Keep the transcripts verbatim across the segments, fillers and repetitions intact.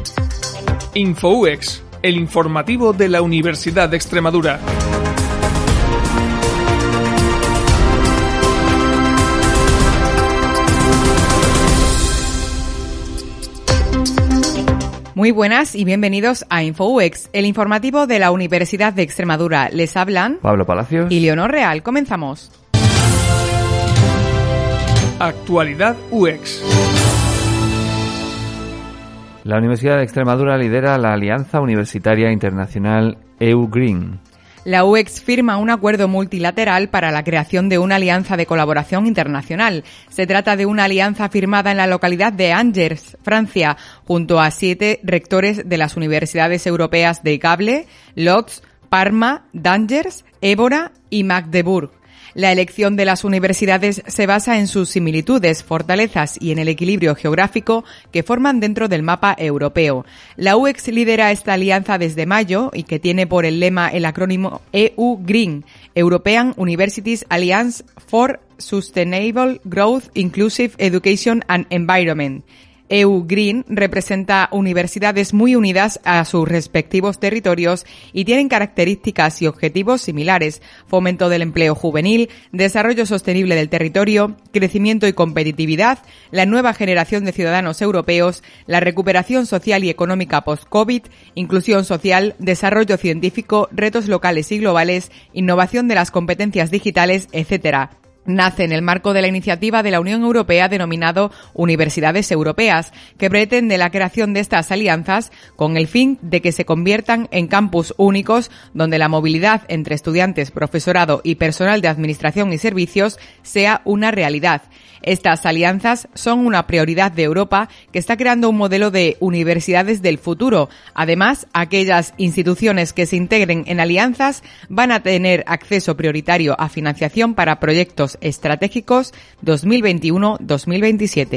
InfoUX, el informativo de la Universidad de Extremadura. Muy buenas y bienvenidos a InfoUX, el informativo de la Universidad de Extremadura. Les hablan Pablo Palacios y Leonor Real. Comenzamos. Actualidad U X. La Universidad de Extremadura lidera la Alianza Universitaria Internacional E U Green. La U X firma un acuerdo multilateral para la creación de una alianza de colaboración internacional. Se trata de una alianza firmada en la localidad de Angers, Francia, junto a siete rectores de las universidades europeas de Gable, Lodz, Parma, d'Angers, Évora y Magdeburg. La elección de las universidades se basa en sus similitudes, fortalezas y en el equilibrio geográfico que forman dentro del mapa europeo. La U X lidera esta alianza desde mayo y que tiene por el lema el acrónimo E U Green, European Universities Alliance for Sustainable Growth, Inclusive Education and Environment. E U Green representa universidades muy unidas a sus respectivos territorios y tienen características y objetivos similares: fomento del empleo juvenil, desarrollo sostenible del territorio, crecimiento y competitividad, la nueva generación de ciudadanos europeos, la recuperación social y económica post-COVID, inclusión social, desarrollo científico, retos locales y globales, innovación de las competencias digitales, etcétera. Nace en el marco de la iniciativa de la Unión Europea denominado Universidades Europeas, que pretende la creación de estas alianzas con el fin de que se conviertan en campus únicos donde la movilidad entre estudiantes, profesorado y personal de administración y servicios sea una realidad. Estas alianzas son una prioridad de Europa, que está creando un modelo de universidades del futuro. Además, aquellas instituciones que se integren en alianzas van a tener acceso prioritario a financiación para proyectos estratégicos dos mil veintiuno a dos mil veintisiete.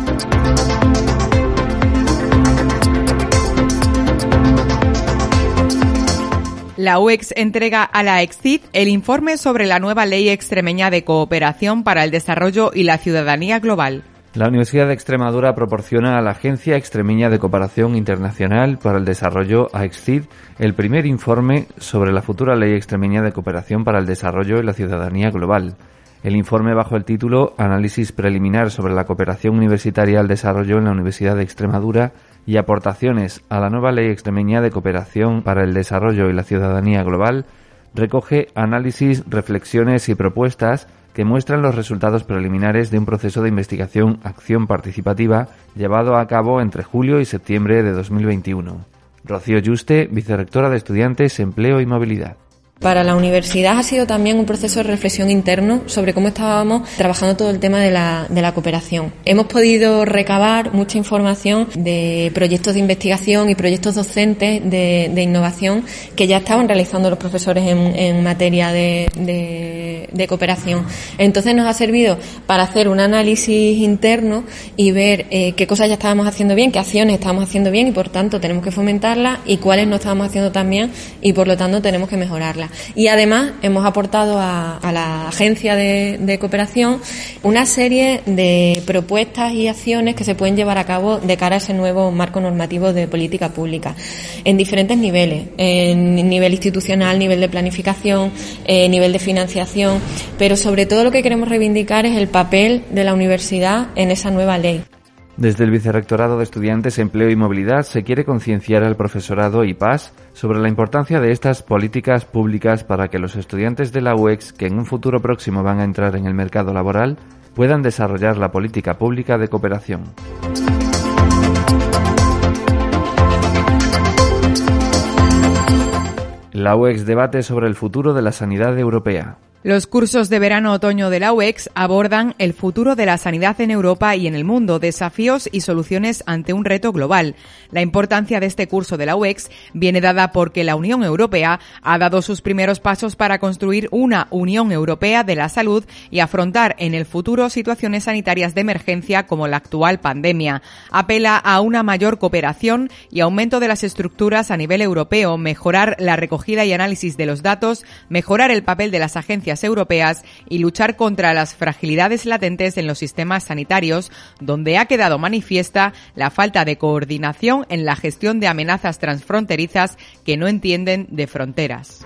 La U X entrega a la EXCID el informe sobre la nueva Ley Extremeña de Cooperación para el Desarrollo y la Ciudadanía Global. La Universidad de Extremadura proporciona a la Agencia Extremeña de Cooperación Internacional para el Desarrollo, AEXCID, el primer informe sobre la futura Ley Extremeña de Cooperación para el Desarrollo y la Ciudadanía Global. El informe, bajo el título Análisis preliminar sobre la cooperación universitaria al desarrollo en la Universidad de Extremadura y aportaciones a la nueva Ley Extremeña de Cooperación para el Desarrollo y la Ciudadanía Global, recoge análisis, reflexiones y propuestas que muestran los resultados preliminares de un proceso de investigación-acción participativa llevado a cabo entre julio y septiembre de dos mil veintiuno. Rocío Yuste, vicerrectora de Estudiantes, Empleo y Movilidad. Para la universidad ha sido también un proceso de reflexión interno sobre cómo estábamos trabajando todo el tema de la, de la cooperación. Hemos podido recabar mucha información de proyectos de investigación y proyectos docentes de, de innovación que ya estaban realizando los profesores en, en materia de, de, de cooperación. Entonces nos ha servido para hacer un análisis interno y ver eh, qué cosas ya estábamos haciendo bien, qué acciones estábamos haciendo bien y por tanto tenemos que fomentarlas, y cuáles no estábamos haciendo tan bien y por lo tanto tenemos que mejorarlas. Y además hemos aportado a, a la agencia de, de cooperación una serie de propuestas y acciones que se pueden llevar a cabo de cara a ese nuevo marco normativo de política pública en diferentes niveles, en nivel institucional, nivel de planificación, eh, nivel de financiación, pero sobre todo lo que queremos reivindicar es el papel de la universidad en esa nueva ley. Desde el Vicerrectorado de Estudiantes, Empleo y Movilidad se quiere concienciar al profesorado y P A S sobre la importancia de estas políticas públicas para que los estudiantes de la U X, que en un futuro próximo van a entrar en el mercado laboral, puedan desarrollar la política pública de cooperación. La U X debate sobre el futuro de la sanidad europea. Los cursos de verano-otoño de la U X abordan el futuro de la sanidad en Europa y en el mundo, desafíos y soluciones ante un reto global. La importancia de este curso de la U X viene dada porque la Unión Europea ha dado sus primeros pasos para construir una Unión Europea de la salud y afrontar en el futuro situaciones sanitarias de emergencia como la actual pandemia. Apela a una mayor cooperación y aumento de las estructuras a nivel europeo, mejorar la recogida y análisis de los datos, mejorar el papel de las agencias exigencias europeas y luchar contra las fragilidades latentes en los sistemas sanitarios, donde ha quedado manifiesta la falta de coordinación en la gestión de amenazas transfronterizas que no entienden de fronteras.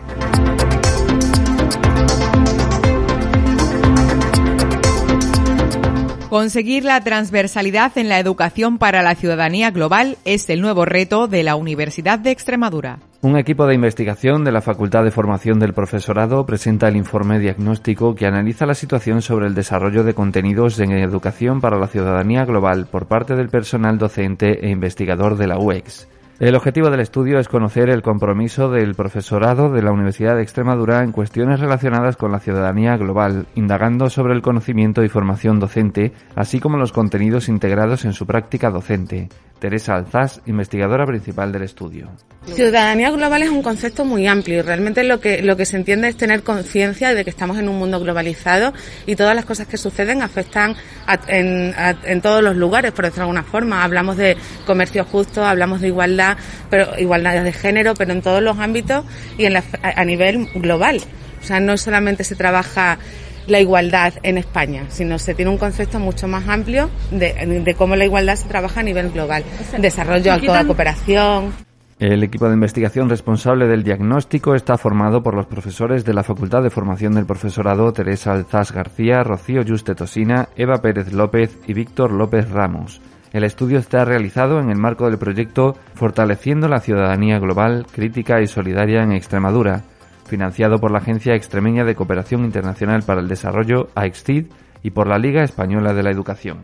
Conseguir la transversalidad en la educación para la ciudadanía global es el nuevo reto de la Universidad de Extremadura. Un equipo de investigación de la Facultad de Formación del Profesorado presenta el informe diagnóstico que analiza la situación sobre el desarrollo de contenidos en educación para la ciudadanía global por parte del personal docente e investigador de la U E X. El objetivo del estudio es conocer el compromiso del profesorado de la Universidad de Extremadura en cuestiones relacionadas con la ciudadanía global, indagando sobre el conocimiento y formación docente, así como los contenidos integrados en su práctica docente. Teresa Alzás, investigadora principal del estudio. Ciudadanía global es un concepto muy amplio y realmente lo que lo que se entiende es tener conciencia de que estamos en un mundo globalizado y todas las cosas que suceden afectan a, en, a, en todos los lugares, por decirlo de alguna forma. Hablamos de comercio justo, hablamos de igualdad, pero igualdad de género, pero en todos los ámbitos y en la, a, a nivel global. O sea, no solamente se trabaja la igualdad en España, sino se tiene un concepto mucho más amplio de, de cómo la igualdad se trabaja a nivel global. Desarrollo, toda cooperación. El equipo de investigación responsable del diagnóstico está formado por los profesores de la Facultad de Formación del Profesorado Teresa Alzás García, Rocío Yuste Tosina, Eva Pérez López y Víctor López Ramos. El estudio está realizado en el marco del proyecto Fortaleciendo la Ciudadanía Global, Crítica y Solidaria en Extremadura, financiado por la Agencia Extremeña de Cooperación Internacional para el Desarrollo, A X T I D, y por la Liga Española de la Educación.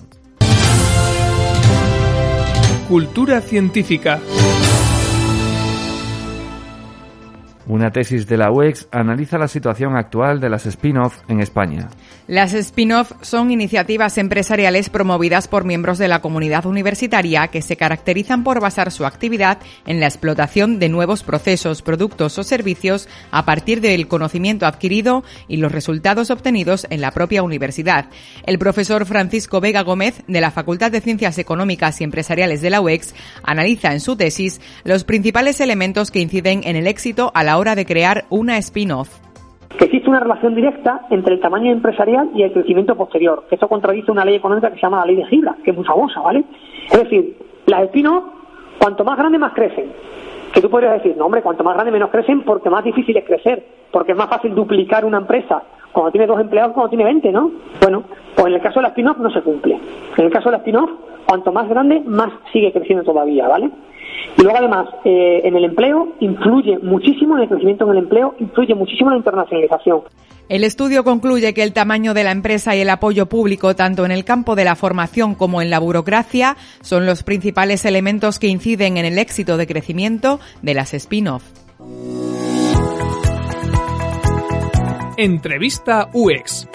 Cultura científica. Una tesis de la U E X analiza la situación actual de las spin-off en España. Las spin-off son iniciativas empresariales promovidas por miembros de la comunidad universitaria que se caracterizan por basar su actividad en la explotación de nuevos procesos, productos o servicios a partir del conocimiento adquirido y los resultados obtenidos en la propia universidad. El profesor Francisco Vega Gómez, de la Facultad de Ciencias Económicas y Empresariales de la U E X, analiza en su tesis los principales elementos que inciden en el éxito a la hora de crear una spin-off. Que existe una relación directa entre el tamaño empresarial y el crecimiento posterior. Esto contradice una ley económica que se llama la ley de Gibra, que es muy famosa, ¿vale? Es decir, las spin-off, cuanto más grandes, más crecen. Que tú podrías decir, no hombre, cuanto más grande menos crecen porque más difícil es crecer, porque es más fácil duplicar una empresa cuando tiene dos empleados que cuando tiene veinte, ¿no? Bueno, pues en el caso de la spin-off no se cumple. En el caso de la spin-off, cuanto más grande, más sigue creciendo todavía, ¿vale? Y luego además, eh, en el empleo, influye muchísimo en el crecimiento en el empleo, influye muchísimo en la internacionalización. El estudio concluye que el tamaño de la empresa y el apoyo público, tanto en el campo de la formación como en la burocracia, son los principales elementos que inciden en el éxito de crecimiento de las spin-off. Entrevista U E X.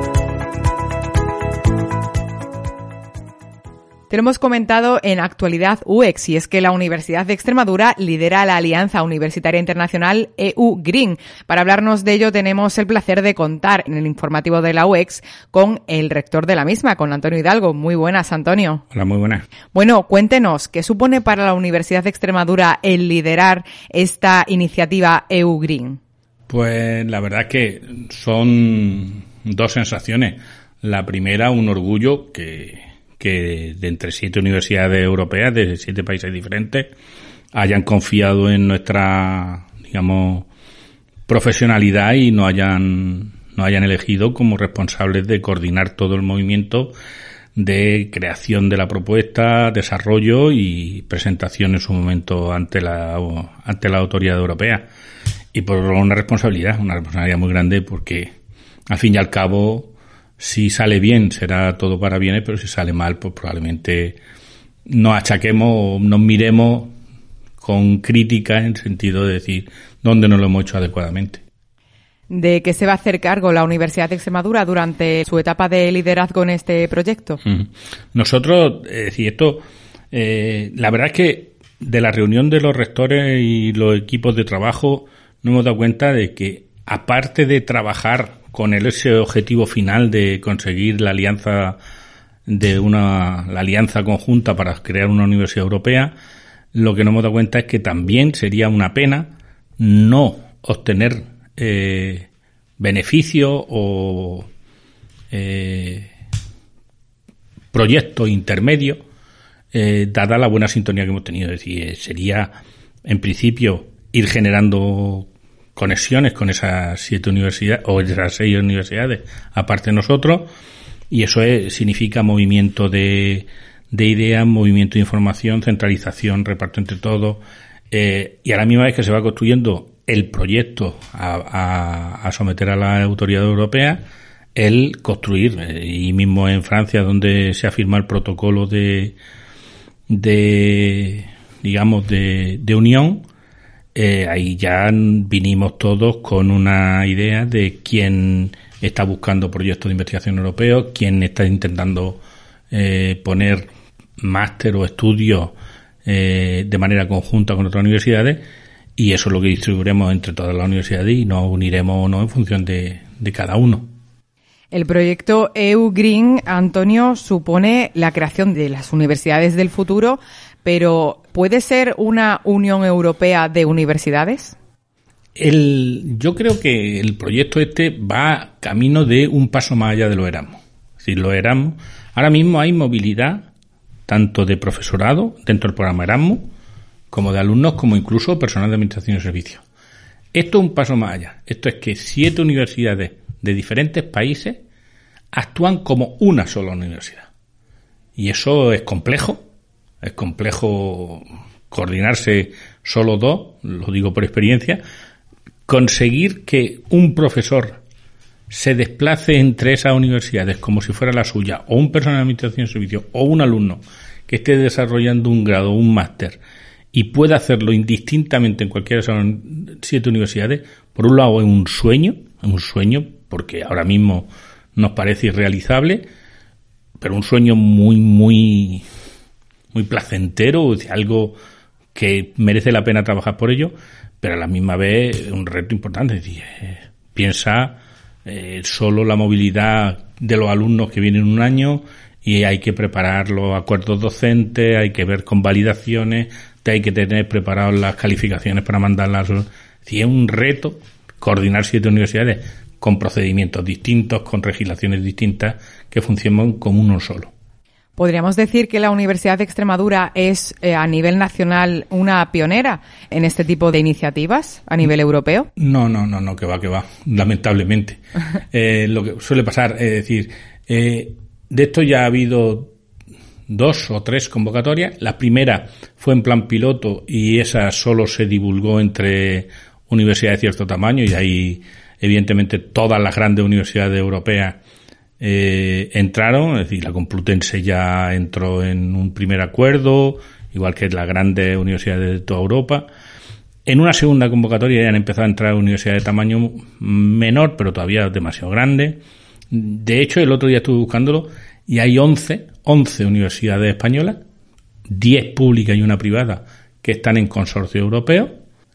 Te lo hemos comentado en Actualidad U E X, y es que la Universidad de Extremadura lidera la Alianza Universitaria Internacional E U Green. Para hablarnos de ello tenemos el placer de contar en el informativo de la U E X con el rector de la misma, con Antonio Hidalgo. Muy buenas, Antonio. Hola, muy buenas. Bueno, cuéntenos, ¿qué supone para la Universidad de Extremadura el liderar esta iniciativa E U Green? Pues la verdad es que son dos sensaciones. La primera, un orgullo que... que de entre siete universidades europeas, de siete países diferentes, hayan confiado en nuestra, digamos, profesionalidad y nos hayan, nos hayan elegido como responsables de coordinar todo el movimiento de creación de la propuesta, desarrollo y presentación en su momento ante la, ante la autoridad europea. Y por una responsabilidad, una responsabilidad muy grande, porque al fin y al cabo, si sale bien, será todo para bienes, pero si sale mal, pues probablemente nos achaquemos, nos miremos con crítica en el sentido de decir dónde no lo hemos hecho adecuadamente. ¿De qué se va a hacer cargo la Universidad de Extremadura durante su etapa de liderazgo en este proyecto? Nosotros, es decir, esto, eh, la verdad es que de la reunión de los rectores y los equipos de trabajo nos hemos dado cuenta de que, aparte de trabajar con el, ese objetivo final de conseguir la alianza de una la alianza conjunta para crear una universidad europea, lo que nos hemos dado cuenta es que también sería una pena no obtener eh, beneficios o eh, proyectos intermedios, eh, dada la buena sintonía que hemos tenido. Es decir, sería, en principio, ir generando conexiones con esas siete universidades, o esas seis universidades, aparte de nosotros, y eso es, significa movimiento de, de ideas, movimiento de información, centralización, reparto entre todos, eh, y a la misma vez que se va construyendo el proyecto a, a, a someter a la autoridad europea, el construir, eh, y mismo en Francia, donde se ha firmado el protocolo de, de digamos, de, de unión, eh, ahí ya vinimos todos con una idea de quién está buscando proyectos de investigación europeos, quién está intentando eh, poner máster o estudios eh, de manera conjunta con otras universidades, y eso es lo que distribuiremos entre todas las universidades y nos uniremos o no en función de, de cada uno. El proyecto E U Green, Antonio, supone la creación de las universidades del futuro, pero ¿puede ser una Unión Europea de universidades? El, yo creo que el proyecto este va camino de un paso más allá de los Erasmus. Es decir, los Erasmus, ahora mismo hay movilidad tanto de profesorado dentro del programa Erasmus, como de alumnos, como incluso personal de administración y servicios. Esto es un paso más allá. Esto es que siete universidades de diferentes países actúan como una sola universidad. Y eso es complejo. Es complejo coordinarse solo dos, lo digo por experiencia. Conseguir que un profesor se desplace entre esas universidades como si fuera la suya, o un personal de administración y servicios, o un alumno que esté desarrollando un grado o un máster y pueda hacerlo indistintamente en cualquiera de esas siete universidades, por un lado es un sueño, es un sueño porque ahora mismo nos parece irrealizable, pero un sueño muy, muy, muy placentero, algo que merece la pena trabajar por ello, pero a la misma vez es un reto importante. Es decir, eh, piensa eh, solo la movilidad de los alumnos que vienen un año y hay que preparar los acuerdos docentes, hay que ver convalidaciones, hay que tener preparadas las calificaciones para mandarlas. Es decir, es un reto coordinar siete universidades con procedimientos distintos, con legislaciones distintas, que funcionen como uno solo. ¿Podríamos decir que la Universidad de Extremadura es, eh, a nivel nacional, una pionera en este tipo de iniciativas a nivel europeo? No, no, no, no, que va, que va, lamentablemente. eh, lo que suele pasar, es decir, eh, de esto ya ha habido dos o tres convocatorias. La primera fue en plan piloto y esa solo se divulgó entre universidades de cierto tamaño, y ahí, evidentemente, todas las grandes universidades europeas Eh, entraron. Es decir, la Complutense ya entró en un primer acuerdo, igual que las grandes universidades de toda Europa. En una segunda convocatoria ya han empezado a entrar universidades de tamaño menor, pero todavía demasiado grande. De hecho, el otro día estuve buscándolo y hay once, once universidades españolas, diez públicas y una privada, que están en consorcio europeo,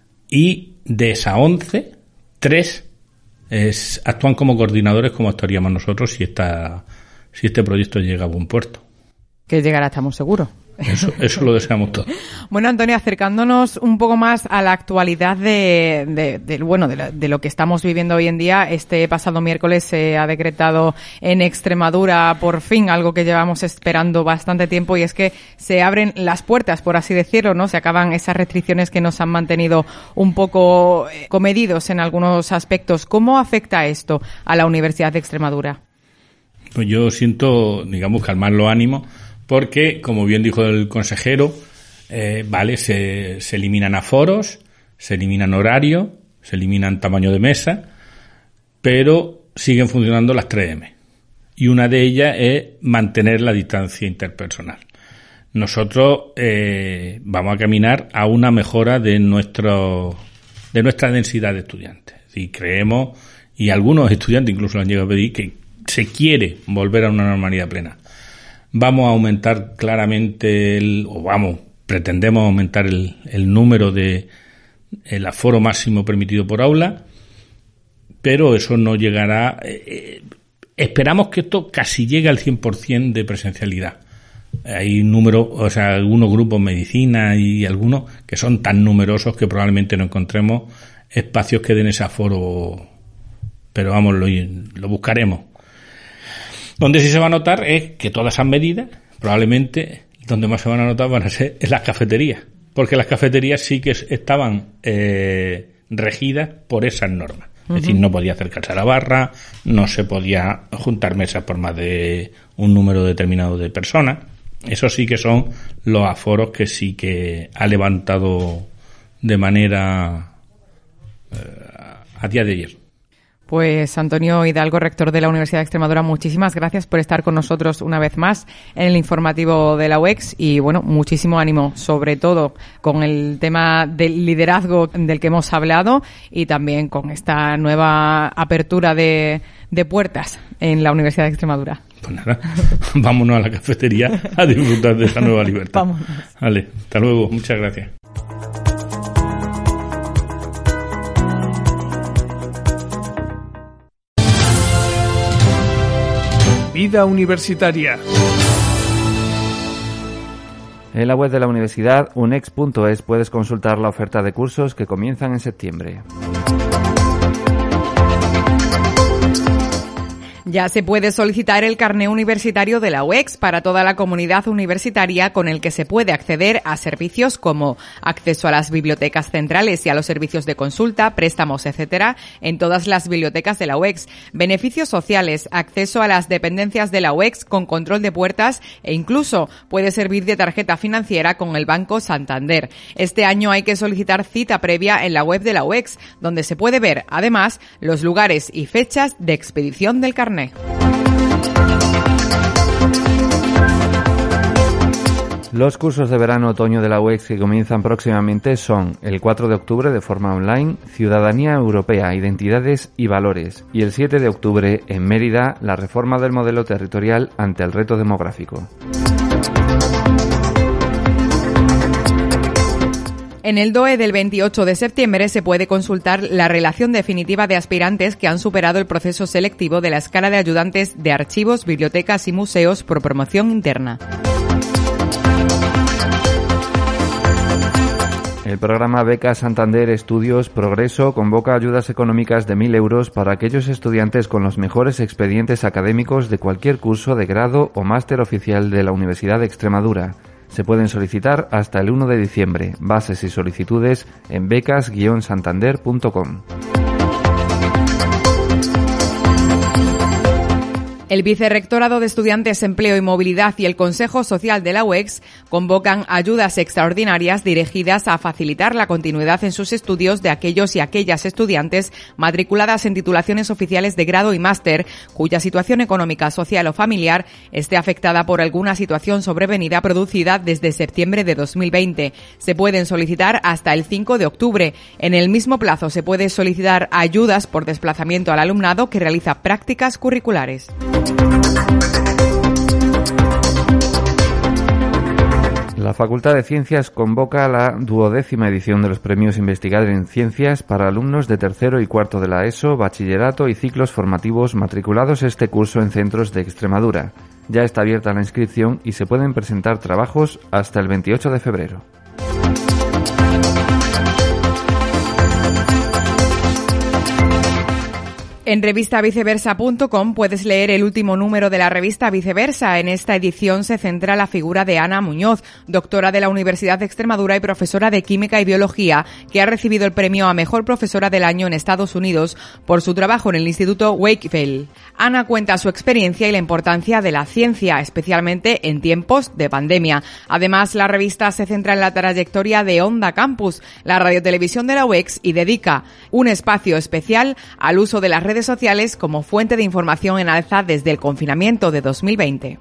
y de esas once, tres Es, actúan como coordinadores, como actuaríamos nosotros si esta, si este proyecto llega a buen puerto. Que llegará, estamos seguros. Eso, eso lo deseamos todos. Bueno, Antonio, acercándonos un poco más a la actualidad de, de, de bueno, de, la, de lo que estamos viviendo hoy en día. Este pasado miércoles se ha decretado en Extremadura, por fin, algo que llevamos esperando bastante tiempo, y es que se abren las puertas, por así decirlo, ¿no? Se acaban esas restricciones que nos han mantenido un poco comedidos en algunos aspectos. ¿Cómo afecta esto a la Universidad de Extremadura? Pues yo siento, digamos, calmar los ánimos, porque, como bien dijo el consejero, eh, vale, se, se eliminan aforos, se eliminan horarios, se eliminan tamaño de mesa, pero siguen funcionando las tres eme. Y una de ellas es mantener la distancia interpersonal. Nosotros eh, vamos a caminar a una mejora de nuestro de nuestra densidad de estudiantes. Y creemos, y algunos estudiantes incluso lo han llegado a pedir, que se quiere volver a una normalidad plena. Vamos a aumentar claramente, el, o vamos, pretendemos aumentar el, el número de, el aforo máximo permitido por aula, pero eso no llegará, eh, esperamos que esto casi llegue al cien por ciento de presencialidad. Hay números, o sea, algunos grupos medicina y algunos que son tan numerosos que probablemente no encontremos espacios que den ese aforo pero vamos, lo, lo buscaremos. Donde sí se va a notar es que todas esas medidas, probablemente, donde más se van a notar van a ser en las cafeterías, porque las cafeterías sí que estaban eh, regidas por esas normas. Uh-huh. Es decir, no podía acercarse a la barra, no se podía juntar mesas por más de un número determinado de personas. Eso sí que son los aforos que sí que ha levantado de manera eh, a día de ayer. Pues Antonio Hidalgo, rector de la Universidad de Extremadura, muchísimas gracias por estar con nosotros una vez más en el informativo de la U E X y bueno, muchísimo ánimo, sobre todo con el tema del liderazgo del que hemos hablado y también con esta nueva apertura de, de puertas en la Universidad de Extremadura. Pues nada, vámonos a la cafetería a disfrutar de esa nueva libertad. Vámonos. Vale, hasta luego, muchas gracias. Vida universitaria. En la web de la universidad, unex punto es, puedes consultar la oferta de cursos que comienzan en septiembre. Ya se puede solicitar el carné universitario de la U E X para toda la comunidad universitaria, con el que se puede acceder a servicios como acceso a las bibliotecas centrales y a los servicios de consulta, préstamos, etcétera, en todas las bibliotecas de la U E X, beneficios sociales, acceso a las dependencias de la U E X con control de puertas e incluso puede servir de tarjeta financiera con el Banco Santander. Este año hay que solicitar cita previa en la web de la U E X, donde se puede ver, además, los lugares y fechas de expedición del carné. Los cursos de verano-otoño de la U E X que comienzan próximamente son el cuatro de octubre de forma online, Ciudadanía Europea, Identidades y Valores, y el siete de octubre en Mérida, la reforma del modelo territorial ante el reto demográfico. En el D O E del veintiocho de septiembre se puede consultar la relación definitiva de aspirantes que han superado el proceso selectivo de la escala de ayudantes de archivos, bibliotecas y museos por promoción interna. El programa Beca Santander Estudios Progreso convoca ayudas económicas de mil euros para aquellos estudiantes con los mejores expedientes académicos de cualquier curso de grado o máster oficial de la Universidad de Extremadura. Se pueden solicitar hasta el uno de diciembre. Bases y solicitudes en becas guion santander punto com. El Vicerrectorado de Estudiantes, Empleo y Movilidad y el Consejo Social de la U E X convocan ayudas extraordinarias dirigidas a facilitar la continuidad en sus estudios de aquellos y aquellas estudiantes matriculadas en titulaciones oficiales de grado y máster cuya situación económica, social o familiar esté afectada por alguna situación sobrevenida producida desde septiembre de dos mil veinte. Se pueden solicitar hasta el cinco de octubre. En el mismo plazo se puede solicitar ayudas por desplazamiento al alumnado que realiza prácticas curriculares. La Facultad de Ciencias convoca la duodécima edición de los premios Investigar en Ciencias para alumnos de tercero y cuarto de la ESO, bachillerato y ciclos formativos matriculados este curso en centros de Extremadura. Ya está abierta la inscripción y se pueden presentar trabajos hasta el veintiocho de febrero. En revista viceversa punto com puedes leer el último número de la revista Viceversa. En esta edición se centra la figura de Ana Muñoz, doctora de la Universidad de Extremadura y profesora de Química y Biología, que ha recibido el premio a Mejor Profesora del Año en Estados Unidos por su trabajo en el Instituto Wakefield. Ana cuenta su experiencia y la importancia de la ciencia, especialmente en tiempos de pandemia. Además, la revista se centra en la trayectoria de Onda Campus, la radiotelevisión de la U E X, y dedica un espacio especial al uso de las redes sociales como fuente de información en alza desde el confinamiento de dos mil veinte.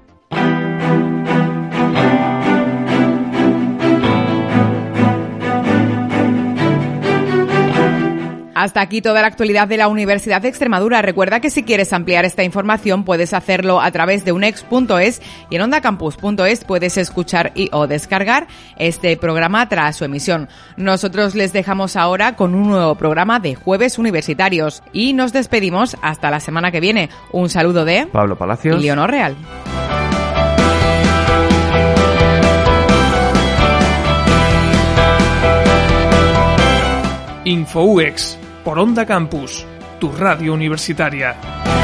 Hasta aquí toda la actualidad de la Universidad de Extremadura. Recuerda que si quieres ampliar esta información puedes hacerlo a través de unex punto es y en ondacampus punto es puedes escuchar y o descargar este programa tras su emisión. Nosotros les dejamos ahora con un nuevo programa de Jueves Universitarios y nos despedimos hasta la semana que viene. Un saludo de Pablo Palacios y Leonor Real. InfoUX por Onda Campus. tu radio universitaria.